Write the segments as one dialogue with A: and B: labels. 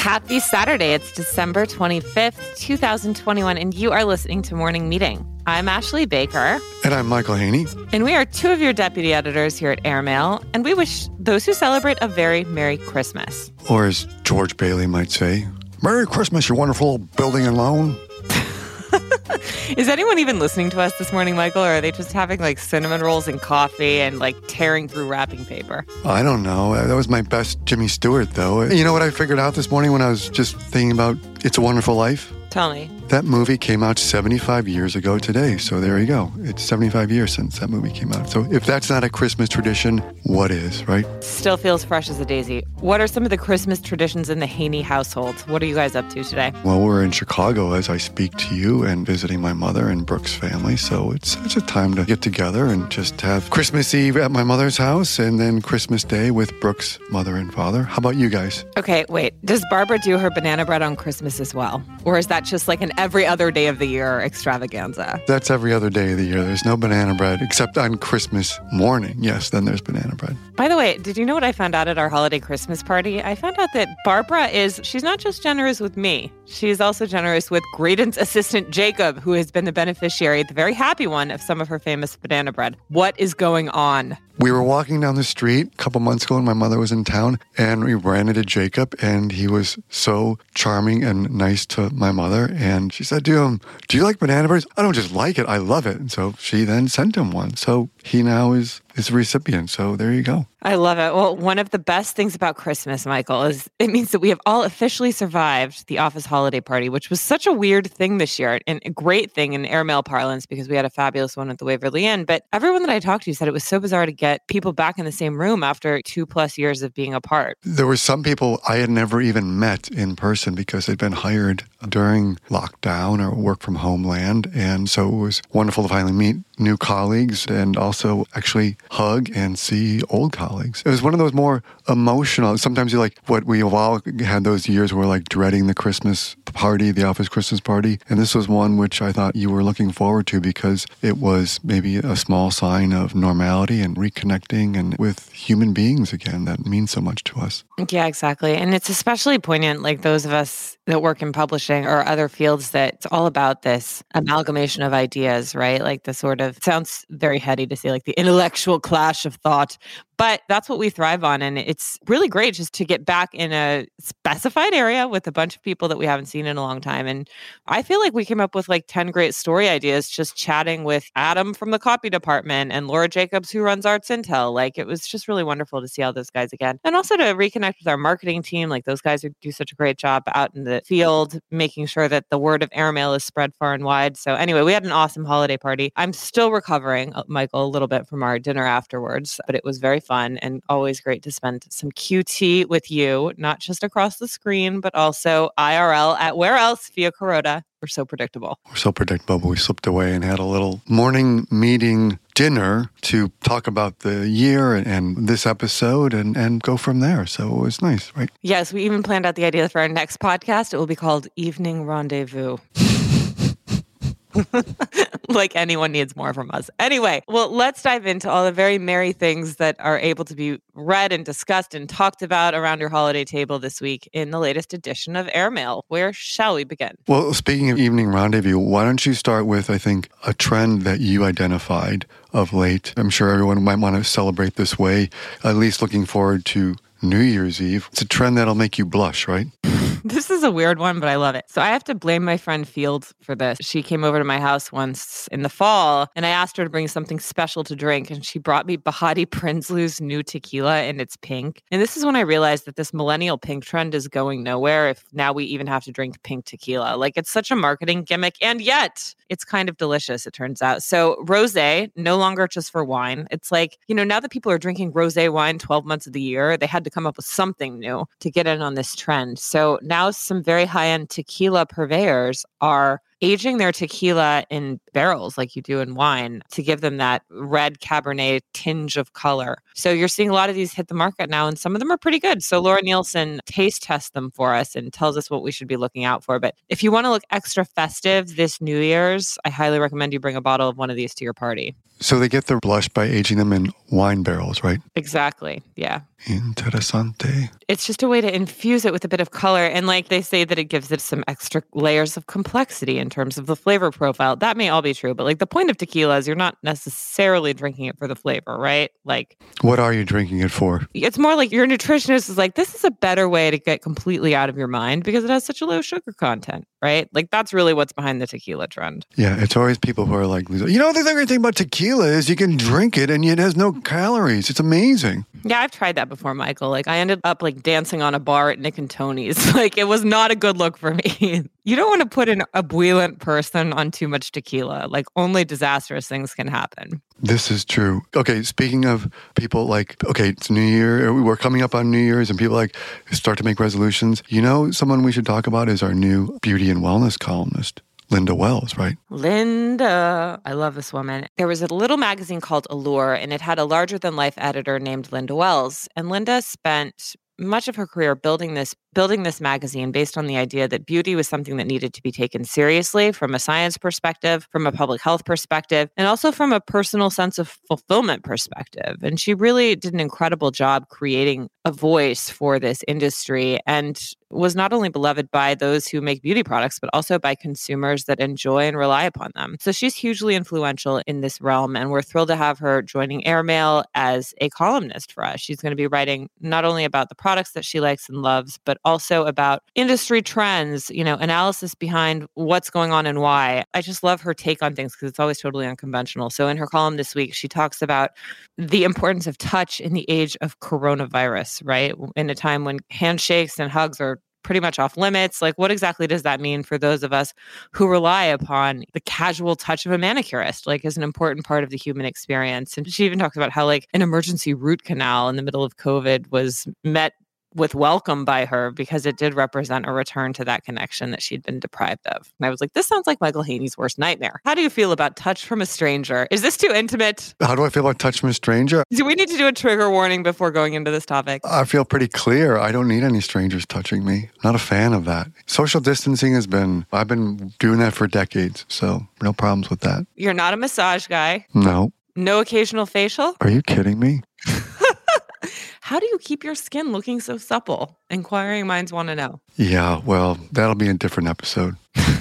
A: Happy Saturday. It's December 25th, 2021, and you are listening to Morning Meeting. I'm Ashley Baker.
B: And I'm Michael Haney.
A: And we are two of your deputy editors here at Airmail, and we wish those who celebrate a very Merry Christmas.
B: Or as George Bailey might say, Merry Christmas, you wonderful building and loan.
A: Is anyone even listening to us this morning, Michael, or are they just having like cinnamon rolls and coffee and like tearing through wrapping paper?
B: I don't know. That was my best Jimmy Stewart, though. You know what I figured out this morning when I was just thinking about It's a Wonderful Life?
A: Tell me.
B: That movie came out 75 years ago today. So there you go. It's 75 years since that movie came out. So if that's not a Christmas tradition, what is, right?
A: Still feels fresh as a daisy. What are some of the Christmas traditions in the Haney household? What are you guys up to today?
B: Well, we're in Chicago as I speak to you and visiting my mother and Brooke's family. So it's a time to get together and just have Christmas Eve at my mother's house and then Christmas Day with Brooke's mother and father. How about you guys?
A: Okay, wait. Does Barbara do her banana bread on Christmas as well? Or is that just like an every other day of the year extravaganza?
B: That's every other day of the year. There's no banana bread except on Christmas morning. Yes, then there's banana bread.
A: By the way, did you know what I found out at our holiday Christmas party? I found out that Barbara she's not just generous with me. She's also generous with Graydon's assistant, Jacob, who has been the beneficiary, the very happy one, of some of her famous banana bread. What is going on?
B: We were walking down the street a couple months ago when my mother was in town, and we ran into Jacob, and he was so charming and nice to my mother. And she said to him, "Do you like banana bread?" "I don't just like it, I love it." And so she then sent him one. So he now is the recipient. So there you go.
A: I love it. Well, one of the best things about Christmas, Michael, is it means that we have all officially survived the office holiday party, which was such a weird thing this year and a great thing in Airmail parlance because we had a fabulous one at the Waverly Inn. But everyone that I talked to said it was so bizarre to get people back in the same room after 2+ years of being apart.
B: There were some people I had never even met in person because they'd been hired during lockdown or work from homeland. And so it was wonderful to finally meet new colleagues and also actually hug and see old colleagues. It was one of those more emotional, sometimes you like what we've all had those years where we're like dreading the Christmas party, the office Christmas party. And this was one which I thought you were looking forward to because it was maybe a small sign of normality and reconnecting and with human beings again. That means so much to us.
A: Yeah, exactly. And it's especially poignant, like those of us that work in publishing or other fields that it's all about this amalgamation of ideas, right? Like the sort of, it sounds very heady to say like the intellectual clash of thought, but that's what we thrive on. And it's really great just to get back in a specified area with a bunch of people that we haven't seen in a long time. And I feel like we came up with like 10 great story ideas just chatting with Adam from the copy department and Laura Jacobs, who runs Arts Intel. Like it was just really wonderful to see all those guys again. And also to reconnect with our marketing team. Like those guys do such a great job out in the field, making sure that the word of Airmail is spread far and wide. So anyway, we had an awesome holiday party. I'm still recovering, Michael, a little bit from our dinner afterwards, but it was very fun and always great to spend some QT with you, not just across the screen, but also IRL at where else? Via Kuroda. We're so predictable.
B: We're so predictable, but we slipped away and had a little morning meeting dinner to talk about the year and this episode and go from there. So it was nice, right?
A: Yes, we even planned out the idea for our next podcast. It will be called Evening Rendezvous. Like anyone needs more from us. Anyway, well, let's dive into all the very merry things that are able to be read and discussed and talked about around your holiday table this week in the latest edition of Airmail. Where shall we begin?
B: Well, speaking of Evening Rendezvous, why don't you start with, I think, a trend that you identified of late. I'm sure everyone might want to celebrate this way, at least looking forward to New Year's Eve. It's a trend that'll make you blush, right?
A: This is a weird one, but I love it. So I have to blame my friend Field for this. She came over to my house once in the fall, and I asked her to bring something special to drink, and she brought me Bahati Prinsloo's new tequila, and it's pink. And this is when I realized that this millennial pink trend is going nowhere if now we even have to drink pink tequila. Like, it's such a marketing gimmick, and yet it's kind of delicious, it turns out. So rosé, no longer just for wine. It's like, now that people are drinking rosé wine 12 months of the year, they had to come up with something new to get in on this trend. So now some very high-end tequila purveyors are aging their tequila in barrels like you do in wine to give them that red Cabernet tinge of color. So you're seeing a lot of these hit the market now, and some of them are pretty good. So Laura Nielsen taste tests them for us and tells us what we should be looking out for. But if you want to look extra festive this New Year's, I highly recommend you bring a bottle of one of these to your party.
B: So they get their blush by aging them in wine barrels, right?
A: Exactly. Yeah.
B: Interessante.
A: It's just a way to infuse it with a bit of color. And like they say that it gives it some extra layers of complexity in terms of the flavor profile. That may all be true, but like the point of tequila is you're not necessarily drinking it for the flavor, right? Like,
B: what are you drinking it for?
A: It's more like your nutritionist is like, this is a better way to get completely out of your mind because it has such a low sugar content, right? Like that's really what's behind the tequila trend.
B: Yeah, it's always people who are like, the great thing about tequila is you can drink it and it has no calories. It's amazing.
A: Yeah, I've tried that before, Michael. Like I ended up like dancing on a bar at Nick and Tony's. Like it was not a good look for me. You don't want to put an ebullient person on too much tequila. Like only disastrous things can happen.
B: This is true. Okay, speaking of people like, okay, it's New Year. We're coming up on New Year's and people like start to make resolutions. You know, someone we should talk about is our new beauty and wellness columnist, Linda Wells, right?
A: Linda. I love this woman. There was a little magazine called Allure, and it had a larger-than-life editor named Linda Wells. And Linda spent much of her career building this magazine based on the idea that beauty was something that needed to be taken seriously from a science perspective, from a public health perspective, and also from a personal sense of fulfillment perspective. And she really did an incredible job creating a voice for this industry and was not only beloved by those who make beauty products, but also by consumers that enjoy and rely upon them. So she's hugely influential in this realm, and we're thrilled to have her joining Airmail as a columnist for us. She's going to be writing not only about the products that she likes and loves, but also about industry trends, analysis behind what's going on and why. I just love her take on things because it's always totally unconventional. So in her column this week, she talks about the importance of touch in the age of coronavirus, right? In a time when handshakes and hugs are pretty much off limits. Like, what exactly does that mean for those of us who rely upon the casual touch of a manicurist, like as an important part of the human experience? And she even talks about how like an emergency root canal in the middle of COVID was met with welcome by her because it did represent a return to that connection that she'd been deprived of. And I was like, this sounds like Michael Haney's worst nightmare. How do you feel about touch from a stranger? Is this too intimate?
B: How do I feel about touch from a stranger?
A: Do we need to do a trigger warning before going into this topic?
B: I feel pretty clear. I don't need any strangers touching me. Not a fan of that. Social distancing I've been doing that for decades, so no problems with that.
A: You're not a massage guy?
B: No.
A: No occasional facial?
B: Are you kidding me?
A: How do you keep your skin looking so supple? Inquiring minds want to know.
B: Yeah, well, that'll be a different episode.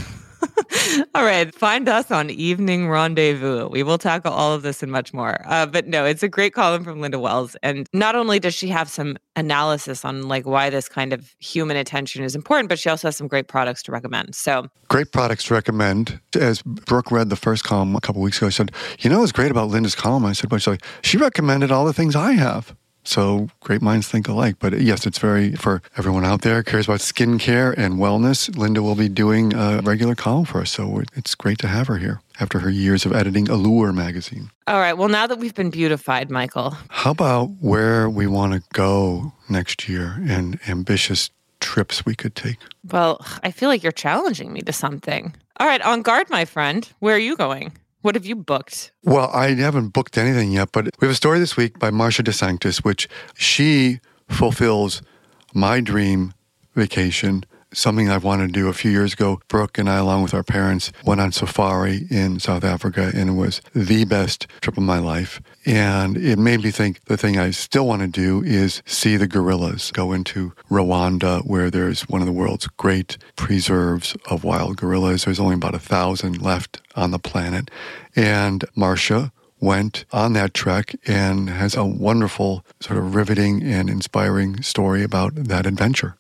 A: All right. Find us on Evening Rendezvous. We will tackle all of this and much more. But no, it's a great column from Linda Wells. And not only does she have some analysis on like why this kind of human attention is important, but she also has some great products to recommend. So
B: great products to recommend. As Brooke read the first column a couple of weeks ago, I said, what's great about Linda's column? I said, she recommended all the things I have. So great minds think alike. But yes, it's for everyone out there who cares about skincare and wellness. Linda will be doing a regular column for us. So it's great to have her here after her years of editing Allure magazine.
A: All right. Well, now that we've been beautified, Michael.
B: How about where we want to go next year and ambitious trips we could take?
A: Well, I feel like you're challenging me to something. All right. On guard, my friend. Where are you going? What have you booked?
B: Well, I haven't booked anything yet, but we have a story this week by Marcia DeSanctis, which she fulfills my dream vacation, something I've wanted to do a few years ago. Brooke and I, along with our parents, went on safari in South Africa, and it was the best trip of my life. And it made me think the thing I still want to do is see the gorillas, go into Rwanda, where there's one of the world's great preserves of wild gorillas. There's only about 1,000 left on the planet. And Marcia went on that trek and has a wonderful, sort of riveting and inspiring story about that adventure.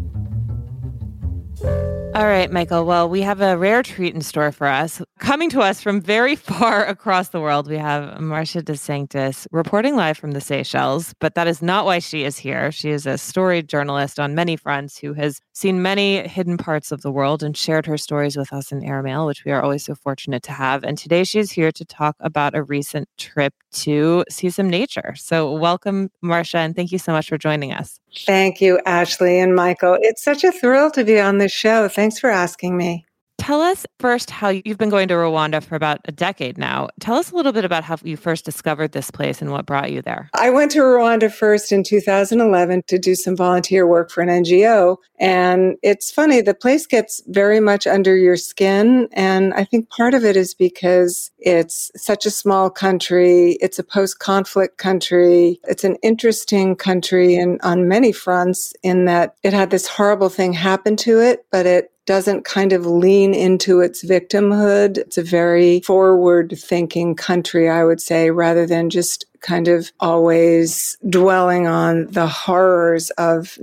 A: All right, Michael. Well, we have a rare treat in store for us. Coming to us from very far across the world, we have Marcia DeSanctis reporting live from the Seychelles, but that is not why she is here. She is a storied journalist on many fronts who has seen many hidden parts of the world and shared her stories with us in Airmail, which we are always so fortunate to have. And today she's here to talk about a recent trip to see some nature. So welcome, Marcia, and thank you so much for joining us.
C: Thank you, Ashley and Michael. It's such a thrill to be on this show. Thanks for asking me.
A: Tell us first how you've been going to Rwanda for about a decade now. Tell us a little bit about how you first discovered this place and what brought you there.
C: I went to Rwanda first in 2011 to do some volunteer work for an NGO. And it's funny, the place gets very much under your skin. And I think part of it is because it's such a small country. It's a post-conflict country. It's an interesting country on many fronts in that it had this horrible thing happen to it, but it doesn't kind of lean into its victimhood. It's a very forward-thinking country, I would say, rather than just kind of always dwelling on the horrors of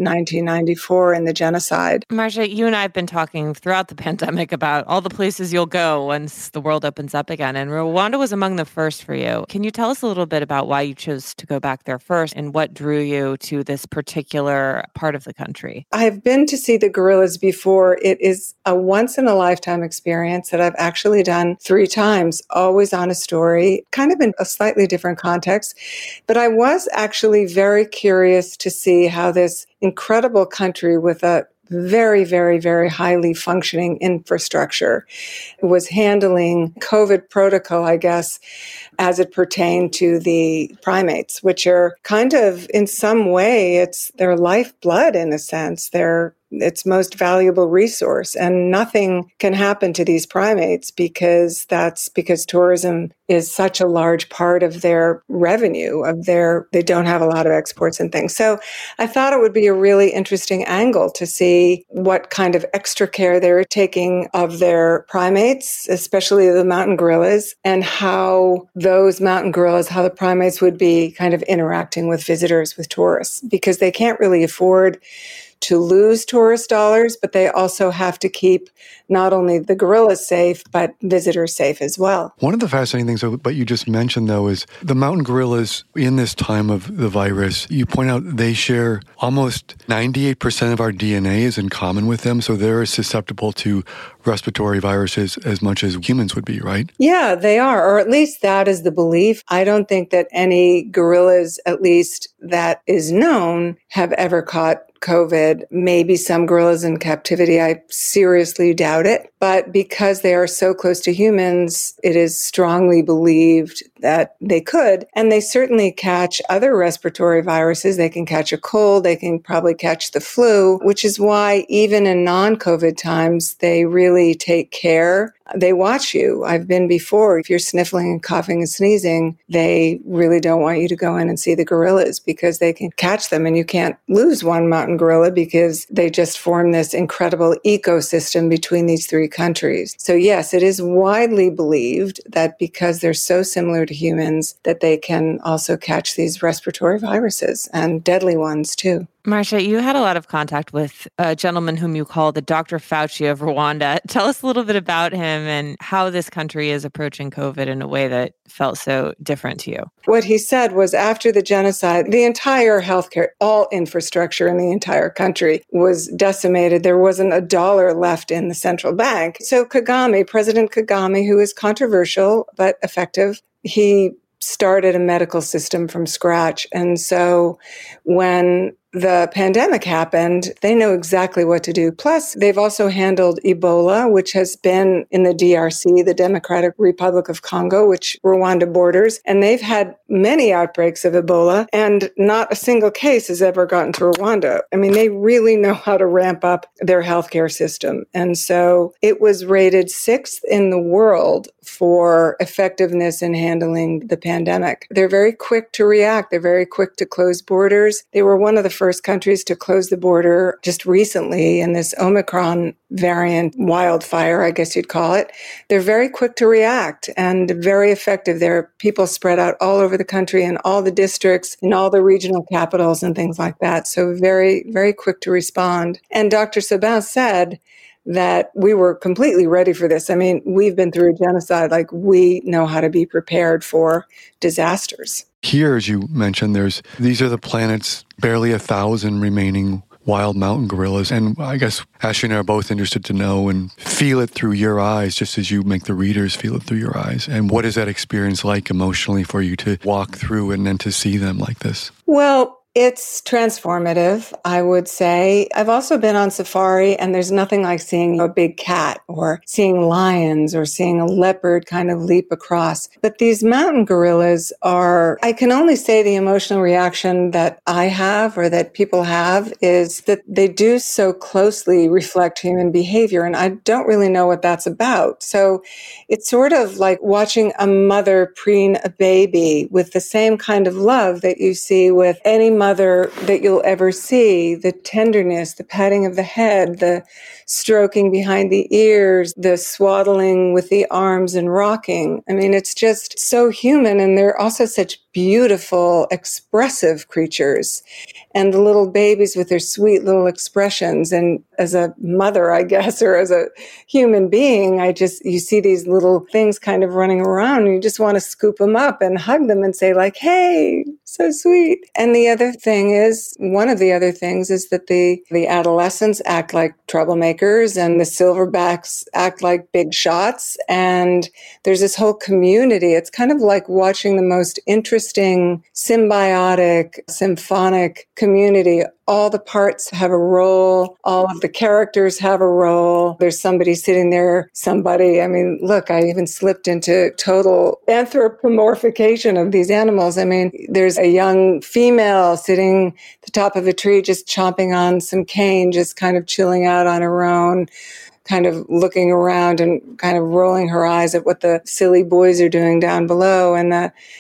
C: 1994 and the genocide.
A: Marcia, you and I have been talking throughout the pandemic about all the places you'll go once the world opens up again, and Rwanda was among the first for you. Can you tell us a little bit about why you chose to go back there first and what drew you to this particular part of the country?
C: I've been to see the gorillas before. It is a once-in-a-lifetime experience that I've actually done 3 times, always on a story, kind of in a slightly different context. But I was actually very curious to see how this incredible country with a very, very, very highly functioning infrastructure was handling COVID protocol, I guess, as it pertained to the primates, which are kind of, in some way, it's their lifeblood in a sense. They're its most valuable resource, and nothing can happen to these primates because tourism is such a large part of their revenue, they don't have a lot of exports and things. So I thought it would be a really interesting angle to see what kind of extra care they're taking of their primates, especially the mountain gorillas, and how those mountain gorillas, how the primates would be kind of interacting with visitors, with tourists, because they can't really afford to lose tourist dollars, but they also have to keep not only the gorillas safe, but visitors safe as well.
B: One of the fascinating things that you just mentioned, though, is the mountain gorillas in this time of the virus. You point out they share almost 98% of our DNA is in common with them, so they're susceptible to respiratory viruses as much as humans would be, right?
C: Yeah, they are, or at least that is the belief. I don't think that any gorillas, at least that is known, have ever caught COVID. Maybe some gorillas in captivity. I seriously doubt it. But because they are so close to humans, it is strongly believed that they could. And they certainly catch other respiratory viruses. They can catch a cold. They can probably catch the flu, which is why even in non-COVID times, they really take care. They watch you. I've been before. If you're sniffling and coughing and sneezing, they really don't want you to go in and see the gorillas because they can catch them, and you can't lose one mountain gorilla because they just form this incredible ecosystem between these 3 countries. So yes, it is widely believed that because they're so similar to humans, that they can also catch these respiratory viruses, and deadly ones too.
A: Marcia, you had a lot of contact with a gentleman whom you call the Dr. Fauci of Rwanda. Tell us a little bit about him and how this country is approaching COVID in a way that felt so different to you.
C: What he said was after the genocide, the entire healthcare, all infrastructure in the entire country was decimated. There wasn't a dollar left in the central bank. So Kagame, President Kagame, who is controversial but effective, he started a medical system from scratch. And so when the pandemic happened, they know exactly what to do. Plus, they've also handled Ebola, which has been in the DRC, the Democratic Republic of Congo, which Rwanda borders. And they've had many outbreaks of Ebola, and not a single case has ever gotten to Rwanda. I mean, they really know how to ramp up their healthcare system. And so it was rated 6th in the world for effectiveness in handling the pandemic. They're very quick to react. They're very quick to close borders. They were one of the first countries to close the border just recently in this Omicron variant wildfire, I guess you'd call it. They're very quick to react and very effective. There are people spread out all over the country in all the districts, in all the regional capitals and things like that. So very, very quick to respond. And Dr. Sabin said that we were completely ready for this. I mean, we've been through a genocide. Like, we know how to be prepared for disasters.
B: Here, as you mentioned, these are the planet's barely 1,000 remaining wild mountain gorillas. And I guess Ashley and I are both interested to know and feel it through your eyes, just as you make the readers feel it through your eyes. And what is that experience like emotionally for you to walk through and then to see them like this?
C: Well, It's transformative, I would say. I've also been on safari, and there's nothing like seeing a big cat or seeing lions or seeing a leopard kind of leap across. But these mountain gorillas are, I can only say the emotional reaction that I have or that people have is that they do so closely reflect human behavior, and I don't really know what that's about. So it's sort of like watching a mother preen a baby with the same kind of love that you see with any mother that you'll ever see, the tenderness, the patting of the head, the stroking behind the ears, the swaddling with the arms and rocking. I mean, it's just so human, and they're also such beautiful, expressive creatures. And the little babies with their sweet little expressions. And as a mother, I guess, or as a human being, you see these little things kind of running around, and you just want to scoop them up and hug them and say like, hey, so sweet. And one of the other things is that the adolescents act like troublemakers and the silverbacks act like big shots. And there's this whole community. It's kind of like watching the most interesting, symbiotic, symphonic community. All the parts have a role. All of the characters have a role. There's somebody sitting there, I mean, look, I even slipped into total anthropomorphication of these animals. I mean, there's a young female sitting at the top of a tree, just chomping on some cane, just kind of chilling out on her own, kind of looking around and kind of rolling her eyes at what the silly boys are doing down below. And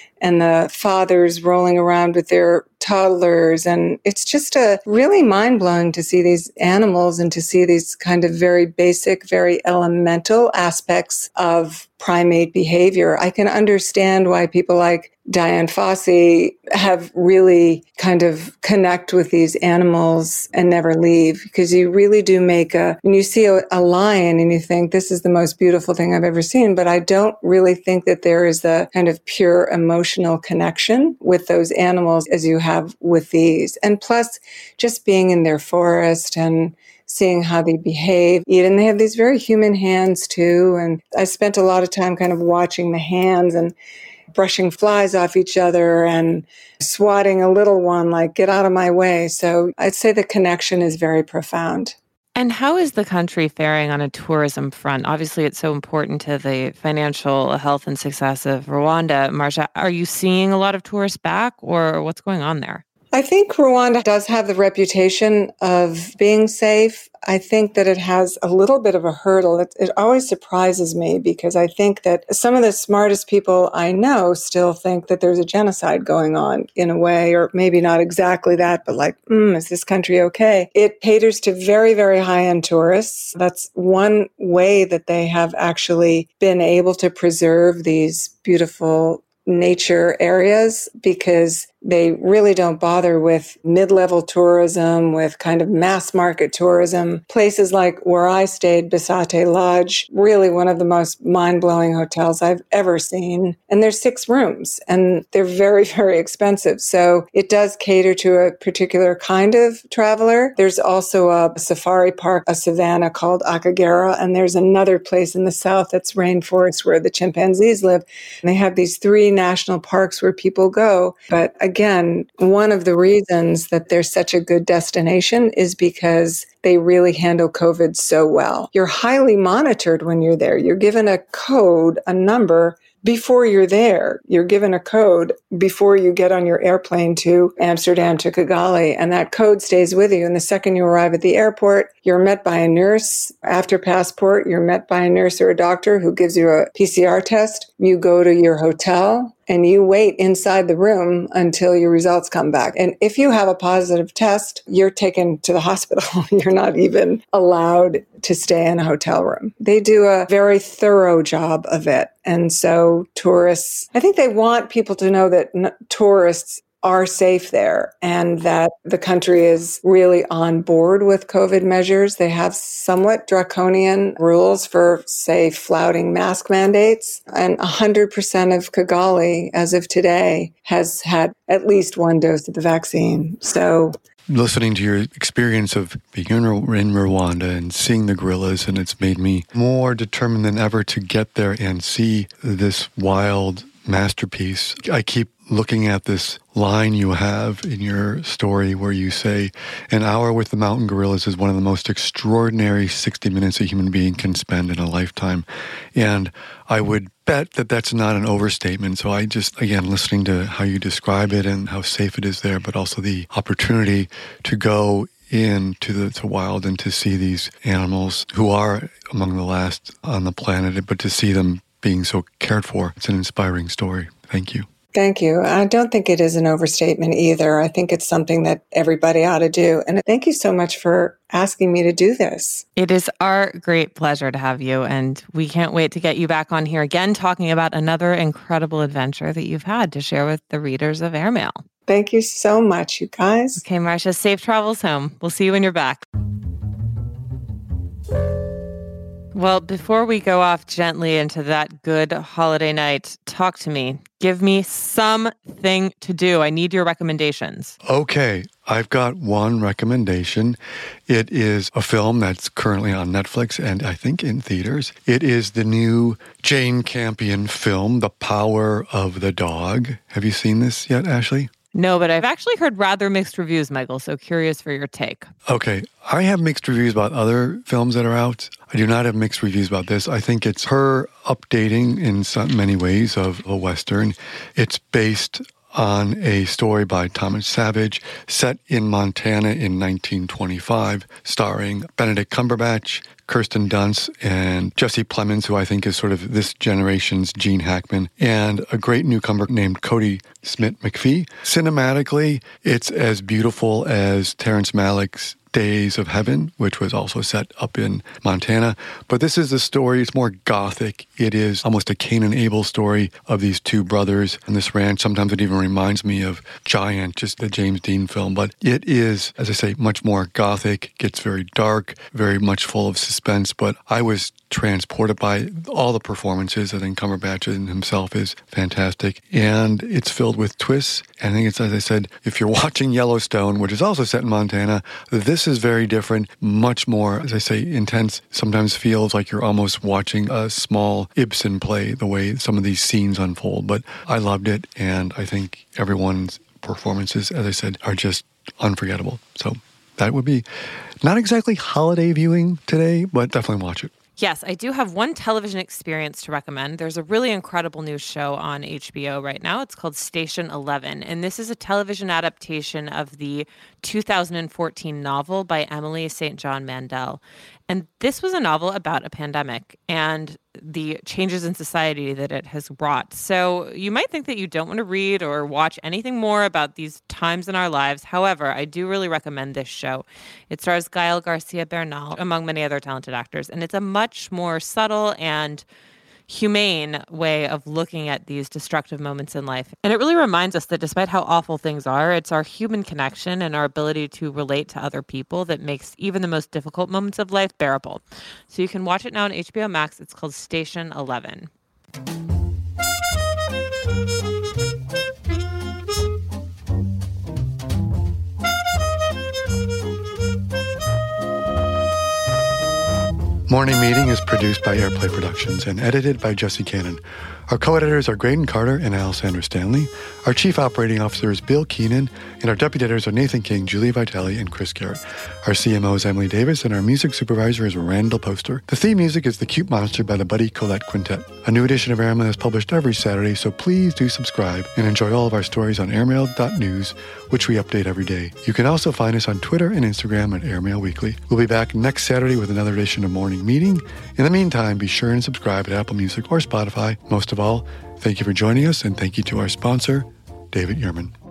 C: the fathers rolling around with their toddlers. And it's just really mind-blowing to see these animals and to see these kind of very basic, very elemental aspects of primate behavior. I can understand why people like Dian Fossey have really kind of connect with these animals and never leave, because you really do when you see a lion and you think, this is the most beautiful thing I've ever seen, but I don't really think that there is the kind of pure emotional connection with those animals as you have with these. And plus, just being in their forest and seeing how they behave, eat, and they have these very human hands too. And I spent a lot of time kind of watching the hands and brushing flies off each other and swatting a little one, like, get out of my way. So I'd say the connection is very profound.
A: And how is the country faring on a tourism front? Obviously, it's so important to the financial health and success of Rwanda. Marcia, are you seeing a lot of tourists back, or what's going on there?
C: I think Rwanda does have the reputation of being safe. I think that it has a little bit of a hurdle. It always surprises me, because I think that some of the smartest people I know still think that there's a genocide going on in a way, or maybe not exactly that, but like, is this country okay? It caters to very, very high-end tourists. That's one way that they have actually been able to preserve these beautiful nature areas, because they really don't bother with mid-level tourism, with kind of mass market tourism. Places like where I stayed, Bisate Lodge, really one of the most mind-blowing hotels I've ever seen. And there's 6 rooms, and they're very, very expensive. So it does cater to a particular kind of traveler. There's also a safari park, a savanna called Akagera, and there's another place in the south that's rainforest where the chimpanzees live. And they have these 3 national parks where people go. But again, one of the reasons that they're such a good destination is because they really handle COVID so well. You're highly monitored when you're there. You're given a code, a number, before you're there. You're given a code before you get on your airplane to Amsterdam, to Kigali, and that code stays with you. And the second you arrive at the airport, you're met by a nurse. After passport, you're met by a nurse or a doctor who gives you a PCR test. You go to your hotel and you wait inside the room until your results come back. And if you have a positive test, you're taken to the hospital. You're not even allowed to stay in a hotel room. They do a very thorough job of it. And so tourists, I think they want people to know that tourists are safe there and that the country is really on board with COVID measures. They have somewhat draconian rules for, say, flouting mask mandates. And 100% of Kigali, as of today, has had at least 1 dose of the vaccine. So
B: listening to your experience of being in Rwanda and seeing the gorillas, and it's made me more determined than ever to get there and see this wild masterpiece. I keep looking at this line you have in your story where you say, an hour with the mountain gorillas is one of the most extraordinary 60 minutes a human being can spend in a lifetime. And I would bet that that's not an overstatement. So I just, again, listening to how you describe it and how safe it is there, but also the opportunity to go into the wild and to see these animals who are among the last on the planet, but to see them being so cared for. It's an inspiring story. Thank you.
C: Thank you. I don't think it is an overstatement either. I think it's something that everybody ought to do. And thank you so much for asking me to do this.
A: It is our great pleasure to have you. And we can't wait to get you back on here again, talking about another incredible adventure that you've had to share with the readers of Airmail.
C: Thank you so much, you guys.
A: Okay, Marcia, safe travels home. We'll see you when you're back. Well, before we go off gently into that good holiday night, talk to me. Give me something to do. I need your recommendations.
B: Okay, I've got one recommendation. It is a film that's currently on Netflix and I think in theaters. It is the new Jane Campion film, The Power of the Dog. Have you seen this yet, Ashley?
A: No, but I've actually heard rather mixed reviews, Michael, so curious for your take.
B: Okay, I have mixed reviews about other films that are out. I do not have mixed reviews about this. I think it's her updating in many ways of a Western. It's based on a story by Thomas Savage set in Montana in 1925, starring Benedict Cumberbatch, Kirsten Dunst, and Jesse Plemons, who I think is sort of this generation's Gene Hackman, and a great newcomer named Cody Smith-McPhee. Cinematically, it's as beautiful as Terrence Malick's Days of Heaven, which was also set up in Montana. But this is a story, it's more gothic. It is almost a Cain and Abel story of these two brothers on this ranch. Sometimes it even reminds me of Giant, just the James Dean film. But it is, as I say, much more gothic, gets very dark, very much full of suspense. But I was transported by all the performances. I think Cumberbatch himself is fantastic. And it's filled with twists. And I think it's, as I said, if you're watching Yellowstone, which is also set in Montana, this is very different, much more, as I say, intense. Sometimes feels like you're almost watching a small Ibsen play, the way some of these scenes unfold. But I loved it. And I think everyone's performances, as I said, are just unforgettable. So that would be not exactly holiday viewing today, but definitely watch it.
A: Yes, I do have one television experience to recommend. There's a really incredible new show on HBO right now. It's called Station 11, and this is a television adaptation of the 2014 novel by Emily St. John Mandel. And this was a novel about a pandemic and the changes in society that it has wrought. So you might think that you don't want to read or watch anything more about these times in our lives. However, I do really recommend this show. It stars Gael Garcia Bernal, among many other talented actors, and it's a much more subtle and humane way of looking at these destructive moments in life. And it really reminds us that despite how awful things are, it's our human connection and our ability to relate to other people that makes even the most difficult moments of life bearable. So you can watch it now on HBO Max. It's called Station 11.
B: Morning Meeting is produced by Airplay Productions and edited by Jesse Cannon. Our co-editors are Graydon Carter and Alessandra Stanley. Our chief operating officer is Bill Keenan, and our deputy editors are Nathan King, Julie Vitale, and Chris Garrett. Our CMO is Emily Davis, and our music supervisor is Randall Poster. The theme music is The Cute Monster by the Buddy Collette Quintet. A new edition of Airmail is published every Saturday, so please do subscribe and enjoy all of our stories on airmail.news, which we update every day. You can also find us on Twitter and Instagram at Airmail Weekly. We'll be back next Saturday with another edition of Morning Meeting. In the meantime, be sure and subscribe at Apple Music or Spotify. Most of all, thank you for joining us, and thank you to our sponsor, David Yurman.